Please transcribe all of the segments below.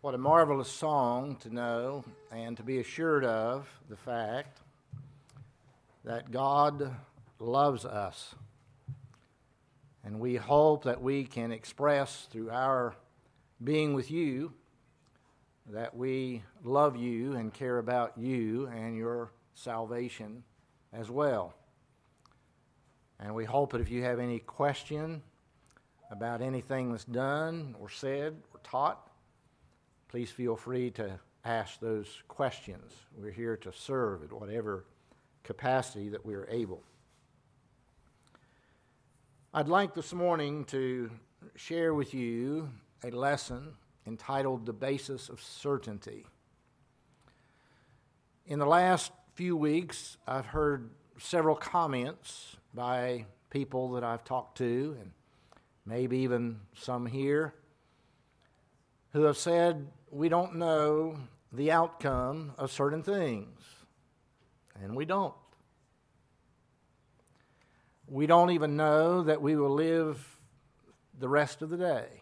What a marvelous song to know and to be assured of the fact that God loves us. And we hope that we can express through our being with you that we love you and care about you and your salvation as well. And we hope that if you have any question about anything that's done or said or taught, please feel free to ask those questions. We're here to serve at whatever capacity that we are able. I'd like this morning to share with you a lesson entitled The Basis of Certainty. In the last few weeks, I've heard several comments by people that I've talked to, and maybe even some here, who have said, we don't know the outcome of certain things. And we don't. We don't even know that we will live the rest of the day.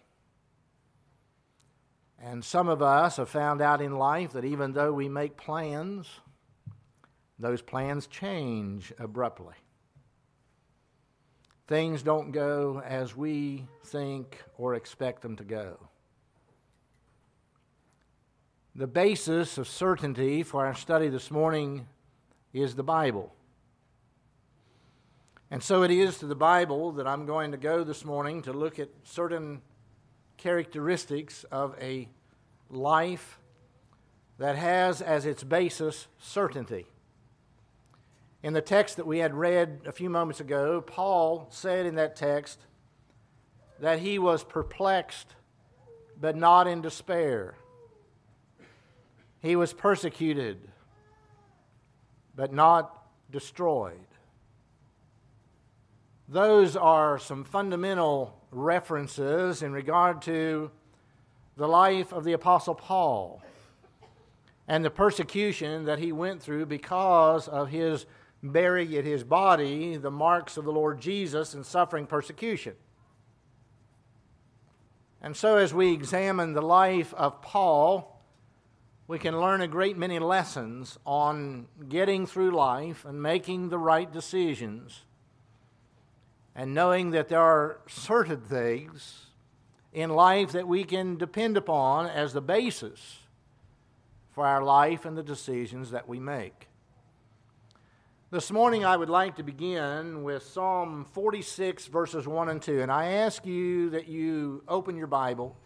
And some of us have found out in life that even though we make plans, those plans change abruptly. Things don't go as we think or expect them to go. The basis of certainty for our study this morning is the Bible. And so it is to the Bible that I'm going to go this morning to look at certain characteristics of a life that has as its basis certainty. In the text that we had read a few moments ago, Paul said in that text that he was perplexed but not in despair. He was persecuted, but not destroyed. Those are some fundamental references in regard to the life of the Apostle Paul and the persecution that he went through because of his bearing in his body the marks of the Lord Jesus and suffering persecution. And so as we examine the life of Paul, we can learn a great many lessons on getting through life and making the right decisions and knowing that there are certain things in life that we can depend upon as the basis for our life and the decisions that we make. This morning I would like to begin with Psalm 46 verses 1 and 2. And I ask you that you open your Bible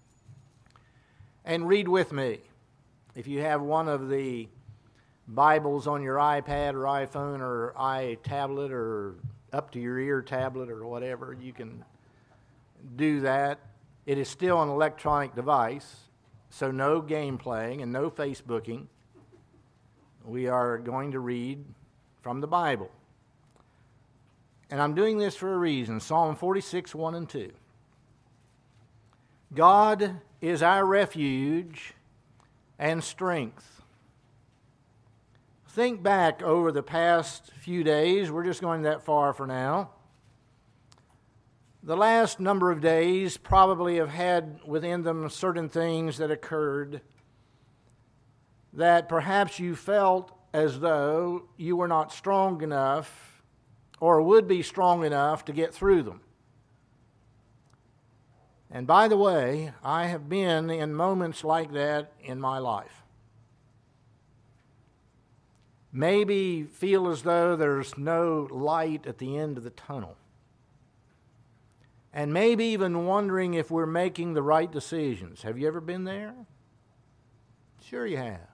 and read with me. If you have one of the Bibles on your iPad or iPhone or iTablet or up-to-your-ear tablet or whatever, you can do that. It is still an electronic device, so no game playing and no Facebooking. We are going to read from the Bible. And I'm doing this for a reason. Psalm 46, 1 and 2. God is our refuge and strength. Think back over the past few days. We're just going that far for now. The last number of days probably have had within them certain things that occurred that perhaps you felt as though you were not strong enough or would be strong enough to get through them. And by the way, I have been in moments like that in my life. Maybe feel as though there's no light at the end of the tunnel. And maybe even wondering if we're making the right decisions. Have you ever been there? Sure you have.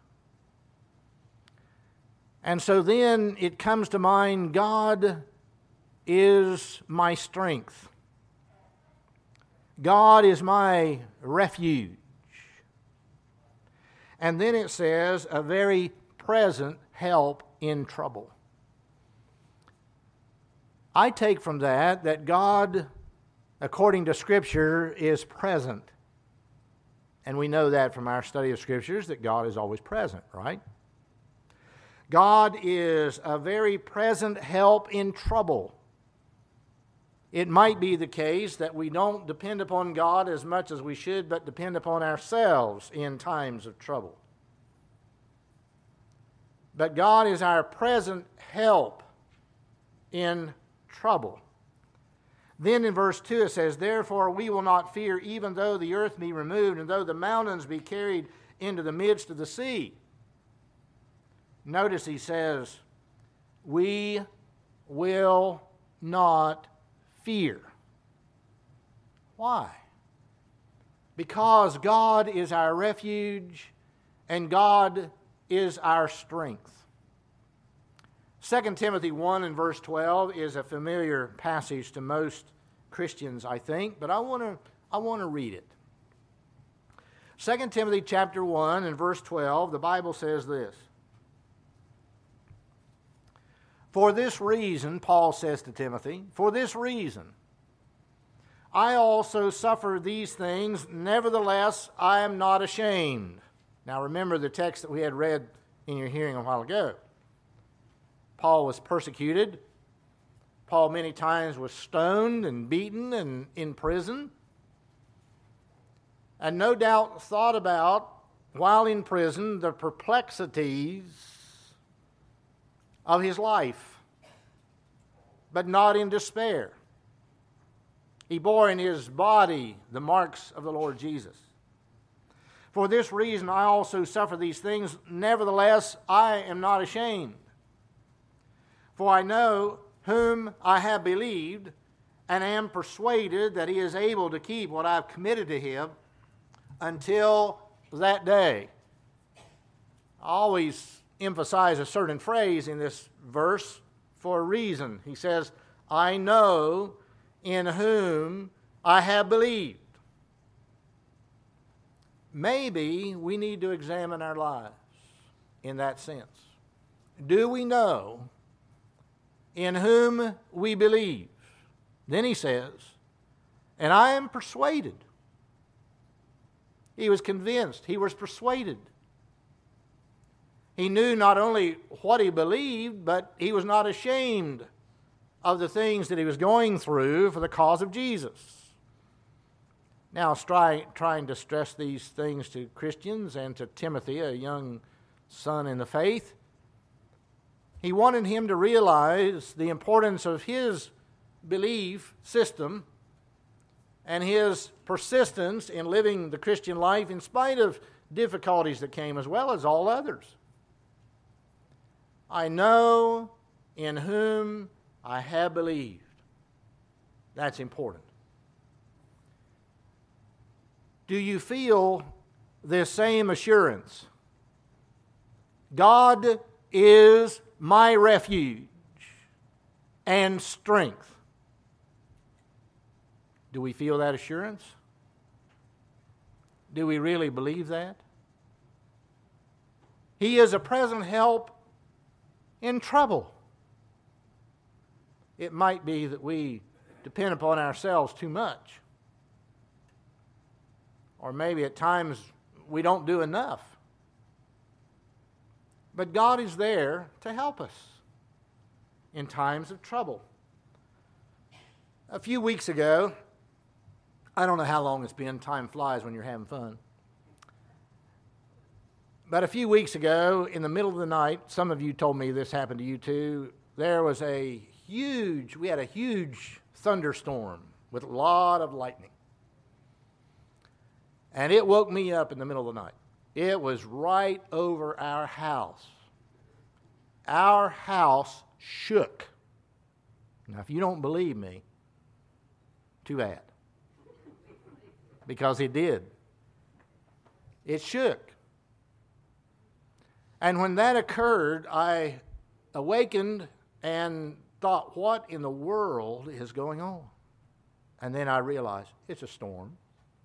And so then it comes to mind, God is my strength. God is my refuge. And then it says, a very present help in trouble. I take from that God, according to Scripture, is present. And we know that from our study of Scriptures, that God is always present, right? God is a very present help in trouble. it might be the case that we don't depend upon God as much as we should, but depend upon ourselves in times of trouble. But God is our present help in trouble. Then in verse 2 it says, "Therefore we will not fear, even though the earth be removed, and though the mountains be carried into the midst of the sea." Notice he says, we will not fear. Why? Because God is our refuge and God is our strength. 2 Timothy 1 and verse 12 is a familiar passage to most Christians, I think, but I want to read it. 2 Timothy chapter 1 and verse 12, the Bible says this. "For this reason," Paul says to Timothy, "for this reason, I also suffer these things, nevertheless I am not ashamed." Now remember the text that we had read in your hearing a while ago. Paul was persecuted. Paul many times was stoned and beaten and in prison. And no doubt thought about, while in prison, the perplexities of his life, but not in despair. He bore in his body the marks of the Lord Jesus. "For this reason I also suffer these things, nevertheless I am not ashamed. For I know whom I have believed, and am persuaded that he is able to keep what I have committed to him until that day." I always emphasize a certain phrase in this verse for a reason. He says, "I know in whom I have believed." Maybe we need to examine our lives in that sense. Do we know in whom we believe? Then he says, "And I am persuaded." He was convinced. He was persuaded. He knew not only what he believed, but he was not ashamed of the things that he was going through for the cause of Jesus. Now, trying to stress these things to Christians and to Timothy, a young son in the faith, he wanted him to realize the importance of his belief system and his persistence in living the Christian life in spite of difficulties that came as well as all others. "I know in whom I have believed." That's important. Do you feel this same assurance? God is my refuge and strength. Do we feel that assurance? Do we really believe that? He is a present help in trouble. It might be that we depend upon ourselves too much. Or maybe at times we don't do enough. But God is there to help us in times of trouble. A few weeks ago, I don't know how long it's been, time flies when you're having fun. But a few weeks ago, in the middle of the night, some of you told me this happened to you too, there was we had a huge thunderstorm with a lot of lightning. And it woke me up in the middle of the night. It was right over our house. Our house shook. Now, if you don't believe me, too bad. Because it did. It shook. And when that occurred, I awakened and thought, what in the world is going on? And then I realized, it's a storm.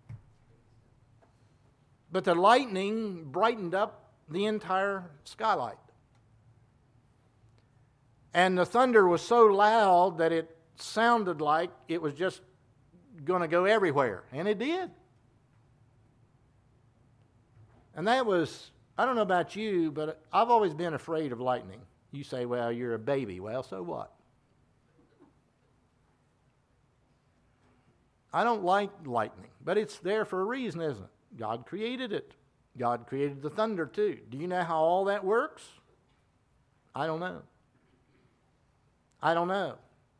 But the lightning brightened up the entire skylight. And the thunder was so loud that it sounded like it was just going to go everywhere. And it did. And that was, I don't know about you, but I've always been afraid of lightning. You say, well, you're a baby. Well, so what? I don't like lightning, but it's there for a reason, isn't it? God created it. God created the thunder too. Do you know how all that works? I don't know. I don't know.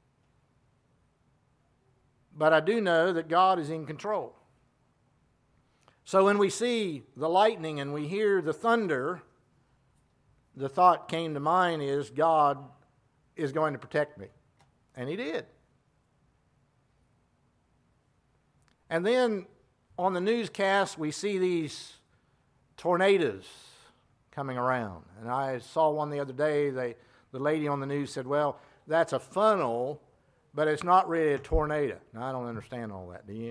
But I do know that God is in control. So when we see the lightning and we hear the thunder, the thought came to mind is God is going to protect me. And He did. And then on the newscast, we see these tornadoes coming around. And I saw one the other day. The lady on the news said, well, that's a funnel, but it's not really a tornado. Now, I don't understand all that, do you?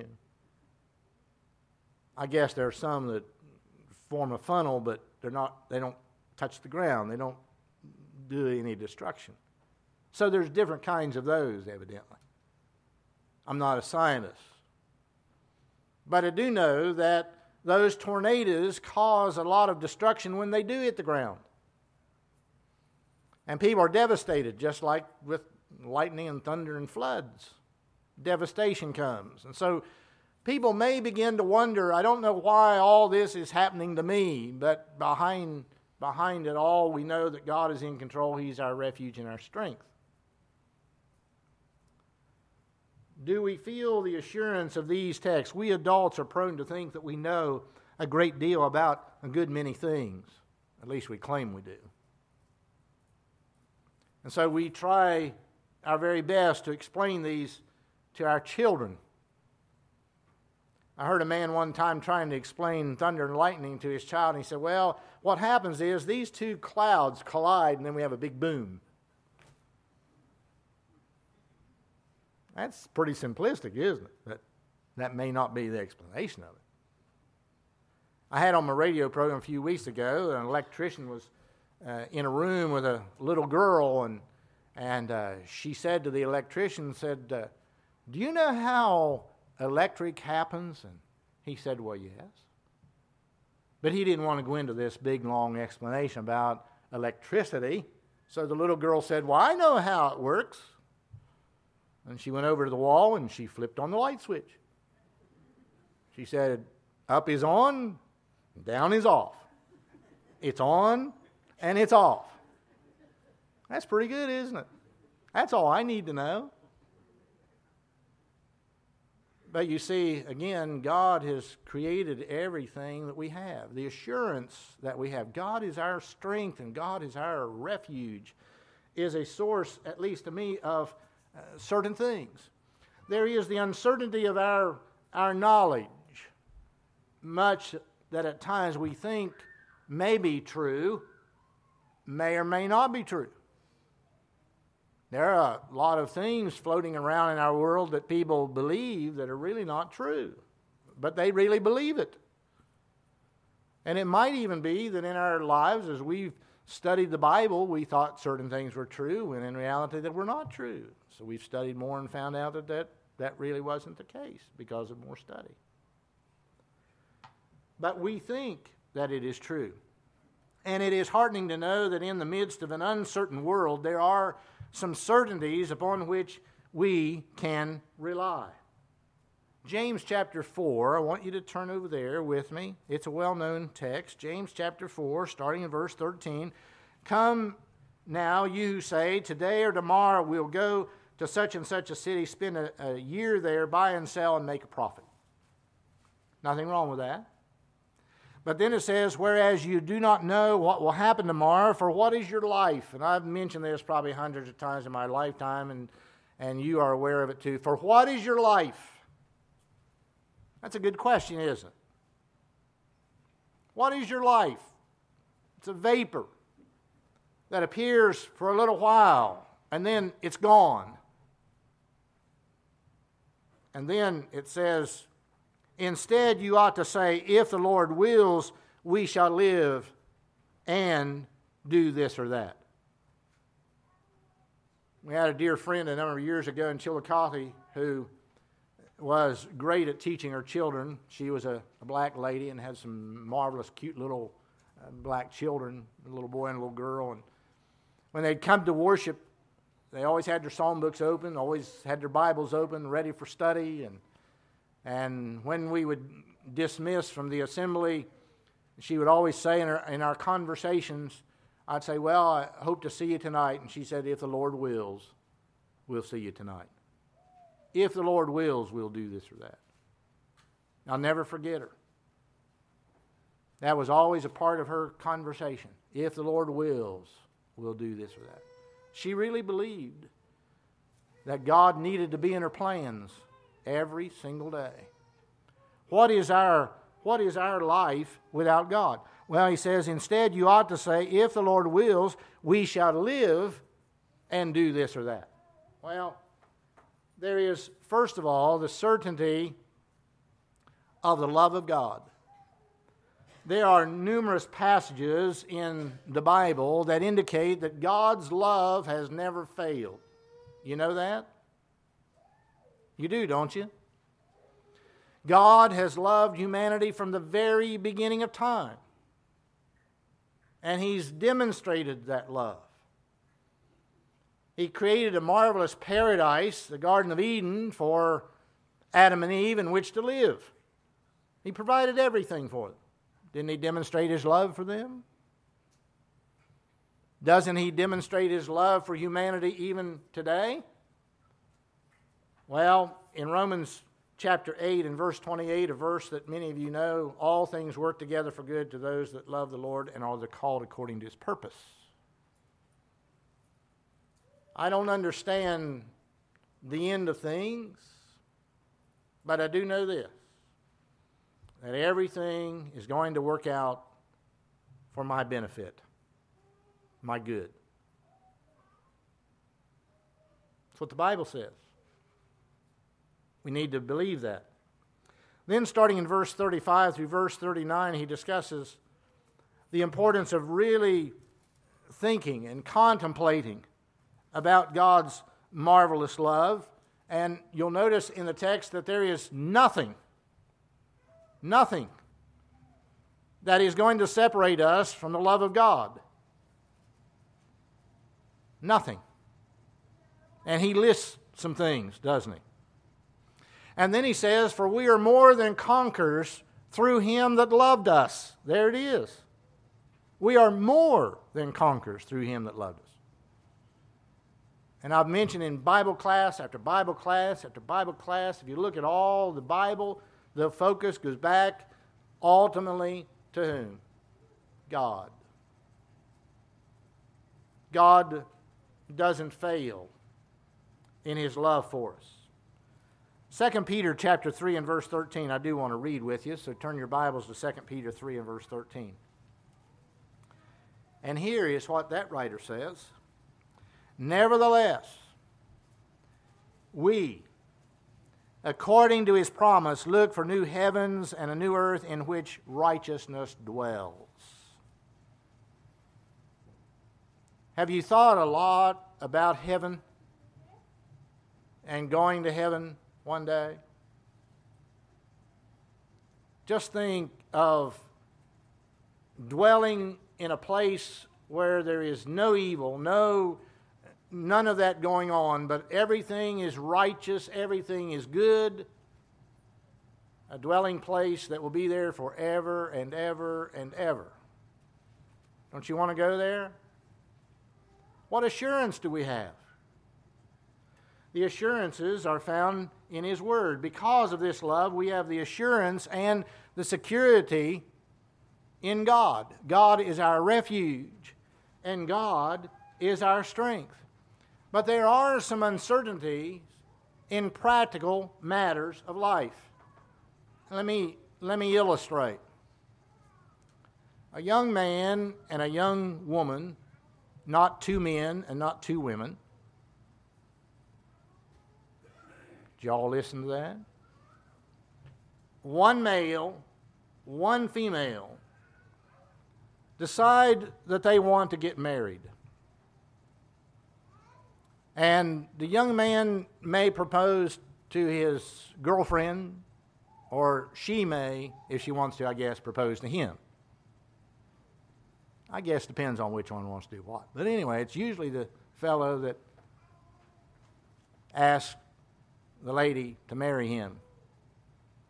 I guess there are some that form a funnel, but they don't touch the ground. They don't do any destruction. So there's different kinds of those, evidently. I'm not a scientist. But I do know that those tornadoes cause a lot of destruction when they do hit the ground. And people are devastated, just like with lightning and thunder and floods. Devastation comes. And so people may begin to wonder, I don't know why all this is happening to me, but behind it all, we know that God is in control. He's our refuge and our strength. Do we feel the assurance of these texts? We adults are prone to think that we know a great deal about a good many things. At least we claim we do. And so we try our very best to explain these to our children. I heard a man one time trying to explain thunder and lightning to his child, and he said, well, what happens is these two clouds collide, and then we have a big boom. That's pretty simplistic, isn't it? But that may not be the explanation of it. I had on my radio program a few weeks ago, an electrician was in a room with a little girl, and she said to the electrician, do you know how electric happens? And he said, well, yes. But he didn't want to go into this big, long explanation about electricity. So the little girl said, well, I know how it works. And she went over to the wall and she flipped on the light switch. She said, up is on, down is off. It's on and it's off. That's pretty good, isn't it? That's all I need to know. But you see, again, God has created everything that we have. The assurance that we have. God is our strength and God is our refuge is a source, at least to me, of certain things. There is the uncertainty of our knowledge, much that at times we think may be true, may or may not be true. There are a lot of things floating around in our world that people believe that are really not true, but they really believe it. And it might even be that in our lives, as we've studied the Bible, we thought certain things were true, and in reality that were not true. So we've studied more and found out that really wasn't the case because of more study. But we think that it is true. And it is heartening to know that in the midst of an uncertain world, there are some certainties upon which we can rely. James chapter 4, I want you to turn over there with me. It's a well-known text. James chapter 4, starting in verse 13. Come now, you who say, today or tomorrow we'll go to such and such a city, spend a year there, buy and sell, and make a profit. Nothing wrong with that. But then it says, whereas you do not know what will happen tomorrow, for what is your life? And I've mentioned this probably hundreds of times in my lifetime, and you are aware of it too. For what is your life? That's a good question, isn't it? What is your life? It's a vapor that appears for a little while, and then it's gone. And then it says, instead you ought to say, if the Lord wills, we shall live and do this or that. We had a dear friend a number of years ago in Chillicothe who was great at teaching her children. She was a black lady and had some marvelous, cute little black children, a little boy and a little girl. And when they'd come to worship, they always had their songbooks open, always had their Bibles open, ready for study. And when we would dismiss from the assembly, she would always say in our conversations, I'd say, well, I hope to see you tonight. And she said, if the Lord wills, we'll see you tonight. If the Lord wills, we'll do this or that. I'll never forget her. That was always a part of her conversation. If the Lord wills, we'll do this or that. She really believed that God needed to be in her plans every single day. What is our life without God? Well, he says, instead you ought to say, if the Lord wills, we shall live and do this or that. Well, there is, first of all, the certainty of the love of God. There are numerous passages in the Bible that indicate that God's love has never failed. You know that? You do, don't you? God has loved humanity from the very beginning of time. And He's demonstrated that love. He created a marvelous paradise, the Garden of Eden, for Adam and Eve in which to live. He provided everything for them. Didn't He demonstrate His love for them? Doesn't He demonstrate His love for humanity even today? Well, in Romans chapter 8 and verse 28, a verse that many of you know, all things work together for good to those that love the Lord and are called according to His purpose. I don't understand the end of things, but I do know this, that everything is going to work out for my benefit, my good. That's what the Bible says. We need to believe that. Then starting in verse 35 through verse 39, he discusses the importance of really thinking and contemplating about God's marvelous love. And you'll notice in the text that there is nothing that is going to separate us from the love of God. Nothing. And he lists some things, doesn't he? And then he says, for we are more than conquerors through Him that loved us. There it is. We are more than conquerors through Him that loved us. And I've mentioned in Bible class after Bible class after Bible class, if you look at all the Bible, the focus goes back ultimately to whom? God. God doesn't fail in His love for us. 2 Peter chapter 3 and verse 13, I do want to read with you, so turn your Bibles to 2 Peter 3 and verse 13. And here is what that writer says. Nevertheless, we, according to His promise, look for new heavens and a new earth in which righteousness dwells. Have you thought a lot about heaven and going to heaven one day? Just think of dwelling in a place where there is no evil, none of that going on, but everything is righteous, everything is good. A dwelling place that will be there forever and ever and ever. Don't you want to go there? What assurance do we have? The assurances are found in His Word. Because of this love, we have the assurance and the security in God. God is our refuge, and God is our strength. But there are some uncertainties in practical matters of life. Let me illustrate. A young man and a young woman, not two men and not two women. Did y'all listen to that? One male, one female decide that they want to get married. And the young man may propose to his girlfriend, or she may, if she wants to, I guess, propose to him. I guess depends on which one wants to do what. But anyway, it's usually the fellow that asks the lady to marry him.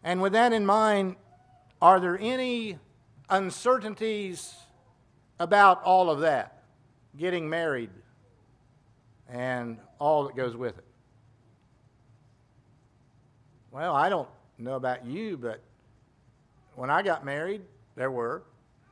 And with that in mind, are there any uncertainties about all of that? Getting married and all that goes with it. Well, I don't know about you, but when I got married, there were.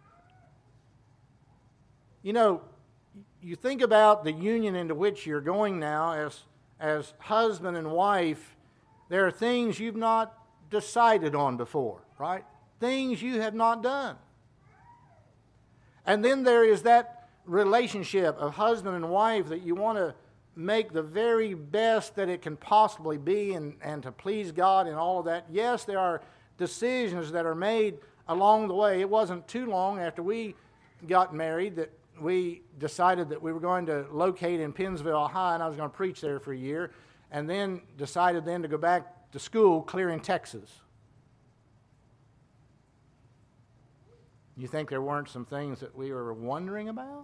You know, you think about the union into which you're going now as husband and wife, there are things you've not decided on before, right? Things you have not done. And then there is that relationship of husband and wife that you want to make the very best that it can possibly be and to please God and all of that. Yes, there are decisions that are made along the way. It wasn't too long after we got married that we decided that we were going to locate in Pennsville High, and I was going to preach there for a year, and then decided then to go back to school clear in Texas. You think there weren't some things that we were wondering about?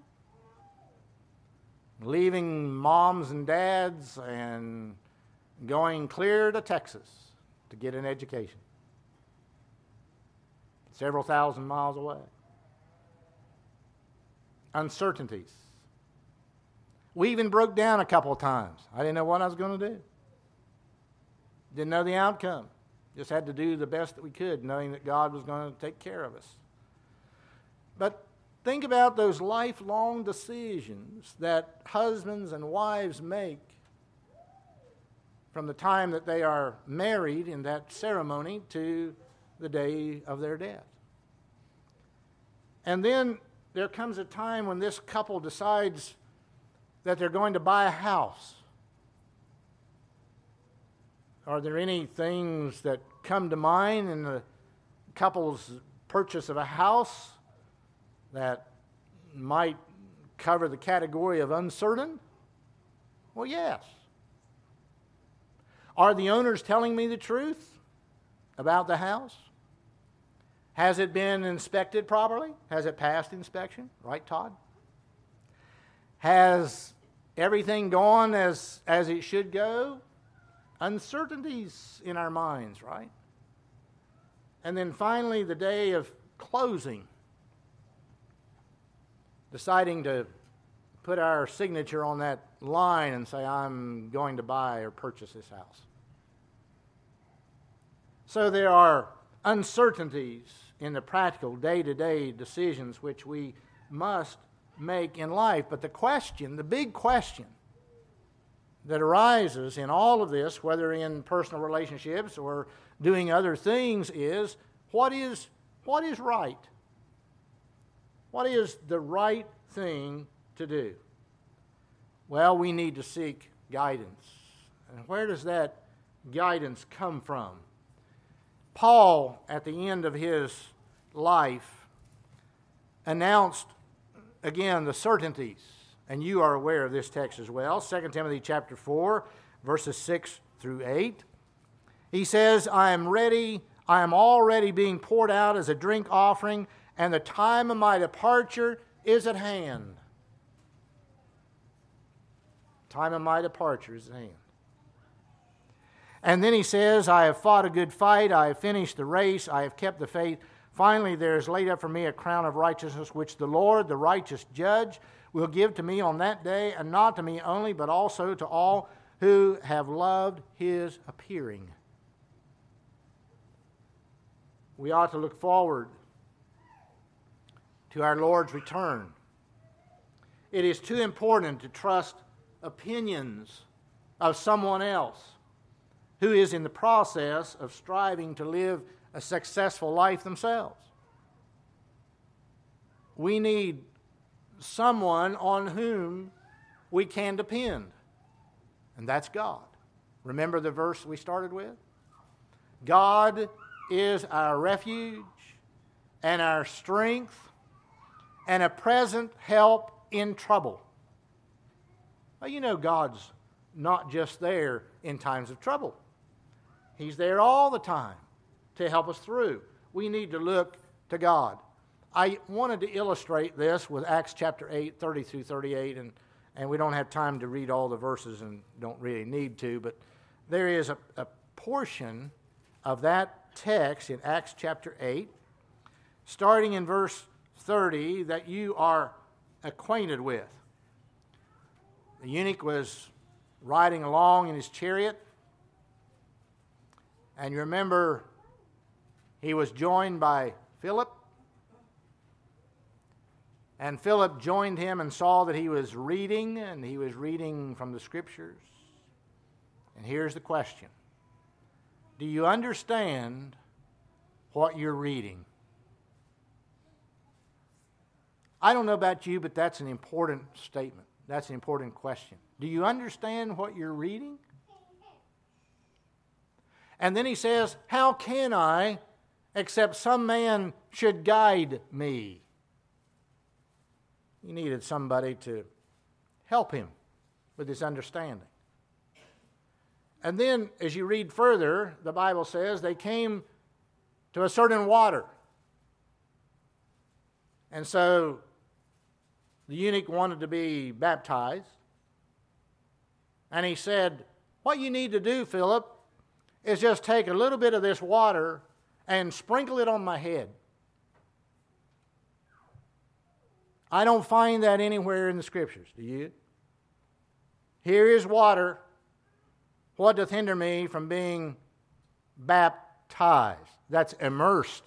Leaving moms and dads and going clear to Texas to get an education. Several thousand miles away. Uncertainties. We even broke down a couple of times. I didn't know what I was going to do. Didn't know the outcome. Just had to do the best that we could, knowing that God was going to take care of us. But think about those lifelong decisions that husbands and wives make from the time that they are married in that ceremony to the day of their death. And then there comes a time when this couple decides that they're going to buy a house. Are there any things that come to mind in the couple's purchase of a house that might cover the category of uncertain? Well, yes. Are the owners telling me the truth about the house? Has it been inspected properly? Has it passed inspection? Right, Todd? Has everything gone as it should go? Uncertainties in our minds, right? And then finally, the day of closing. Deciding to put our signature on that line and say, I'm going to buy or purchase this house. So there are uncertainties in the practical day-to-day decisions which we must make in life. But the big question that arises in all of this, whether in personal relationships or doing other things, is what is right? What is the right thing to do? Well, we need to seek guidance. And where does that guidance come from? Paul, at the end of his life, announced again the certainties, and you are aware of this text as well. 2 Timothy chapter 4, verses 6 through 8. He says, I am already being poured out as a drink offering, and the time of my departure is at hand. Time of my departure is at hand. And then he says, I have fought a good fight, I have finished the race, I have kept the faith. Finally, there is laid up for me a crown of righteousness, which the Lord, the righteous judge, will give to me on that day, and not to me only, but also to all who have loved his appearing. We ought to look forward to our Lord's return. It is too important to trust opinions of someone else who is in the process of striving to live a successful life themselves. We need someone on whom we can depend, and that's God. Remember the verse we started with? God is our refuge and our strength and a present help in trouble. Well, you know God's not just there in times of trouble. He's there all the time to help us through. We need to look to God. I wanted to illustrate this with Acts chapter 8, 30 through 38, and we don't have time to read all the verses and don't really need to, but there is a portion of that text in Acts chapter 8, starting in verse 30, that you are acquainted with. The eunuch was riding along in his chariot, and you remember he was joined by Philip, and Philip joined him and saw that he was reading, and he was reading from the Scriptures. And here's the question: do you understand what you're reading? I don't know about you, but that's an important statement. That's an important question. Do you understand what you're reading? And then he says, how can I, except some man should guide me? He needed somebody to help him with his understanding. And then, as you read further, the Bible says they came to a certain water. And so the eunuch wanted to be baptized. And he said, what you need to do, Philip, is just take a little bit of this water and sprinkle it on my head. I don't find that anywhere in the Scriptures, do you? Here is water. What doth hinder me from being baptized? That's immersed.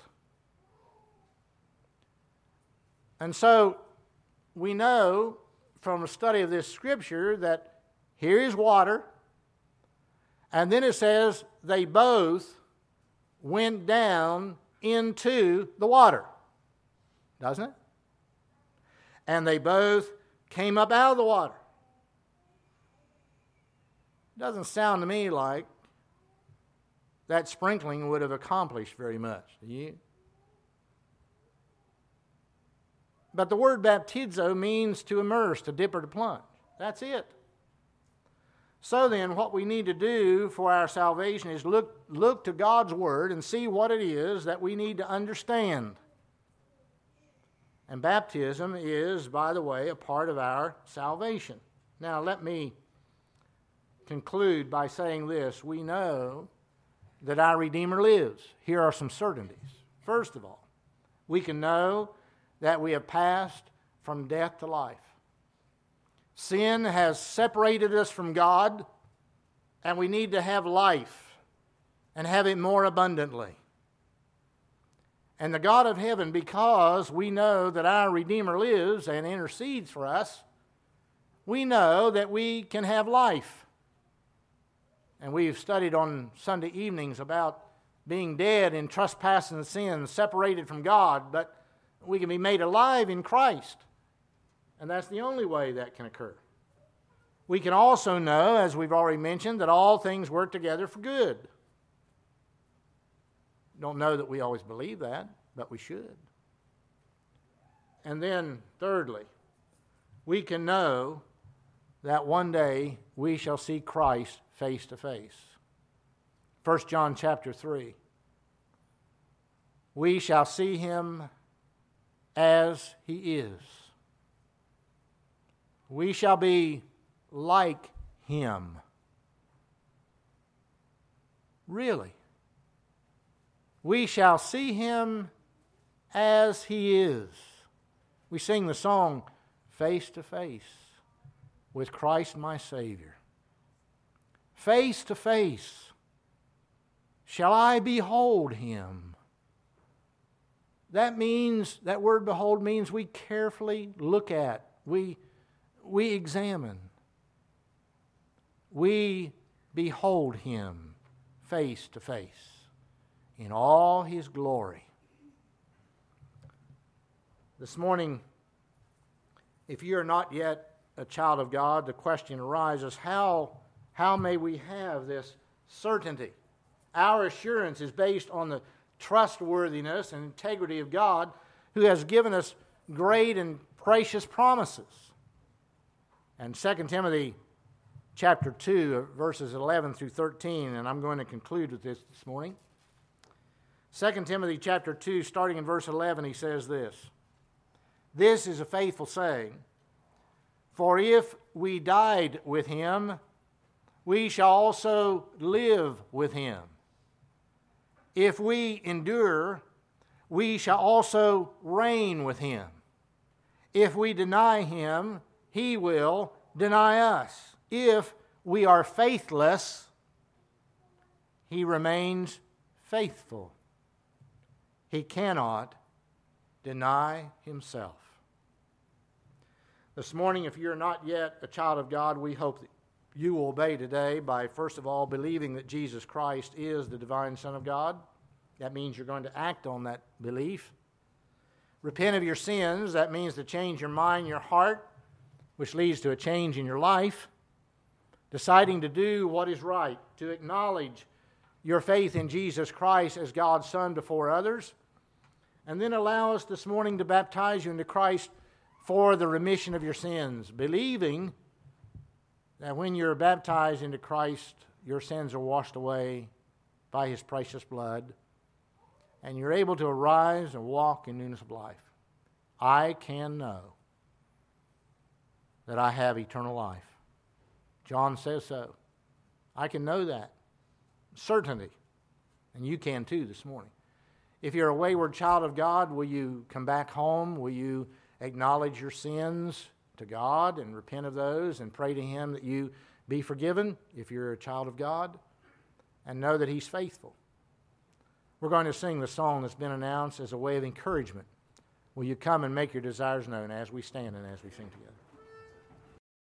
And so we know from a study of this Scripture that here is water, and then it says they both went down into the water, doesn't it? And they both came up out of the water. Doesn't sound to me like that sprinkling would have accomplished very much, do you? But the word baptizo means to immerse, to dip or to plunge. That's it. So then, what we need to do for our salvation is look to God's Word and see what it is that we need to understand. And baptism is, by the way, a part of our salvation. Now, let me conclude by saying this. We know that our Redeemer lives. Here are some certainties. First of all, we can know that we have passed from death to life. Sin has separated us from God, and we need to have life and have it more abundantly. And the God of heaven, because we know that our Redeemer lives and intercedes for us, we know that we can have life. And we've studied on Sunday evenings about being dead in trespass and sin, separated from God, but we can be made alive in Christ. And that's the only way that can occur. We can also know, as we've already mentioned, that all things work together for good. Don't know that we always believe that, but we should. And then, thirdly, we can know that one day we shall see Christ face to face. 1 John chapter 3. We shall see him as he is. We shall be like him. Really. We shall see him as he is. We sing the song, Face to Face with Christ my Savior. Face to face shall I behold him. That word behold means we carefully look at, we examine. We behold him face to face in all his glory. This morning, if you are not yet a child of God, the question arises, how may we have this certainty? Our assurance is based on the trustworthiness and integrity of God, who has given us great and precious promises. And 2 Timothy chapter 2, verses 11 through 13, and I'm going to conclude with this morning. 2 Timothy chapter 2, starting in verse 11, he says this, "This is a faithful saying, for if we died with him, we shall also live with him. if we endure, we shall also reign with him. If we deny him, he will deny us. If we are faithless, he remains faithful. He cannot deny himself. This morning, if you're not yet a child of God, we hope that you will obey today by, first of all, believing that Jesus Christ is the divine Son of God. That means you're going to act on that belief. Repent of your sins. That means to change your mind, your heart, which leads to a change in your life. Deciding to do what is right, to acknowledge your faith in Jesus Christ as God's Son before others. And then allow us this morning to baptize you into Christ for the remission of your sins, believing that when you're baptized into Christ, your sins are washed away by his precious blood, and you're able to arise and walk in newness of life. I can know that I have eternal life. John says so. I can know that. Certainty. And you can too this morning. If you're a wayward child of God, will you come back home? Will you acknowledge your sins to God and repent of those and pray to him that you be forgiven if you're a child of God, and know that he's faithful? We're going to sing the song that's been announced as a way of encouragement. Will you come and make your desires known as we stand and as we sing together?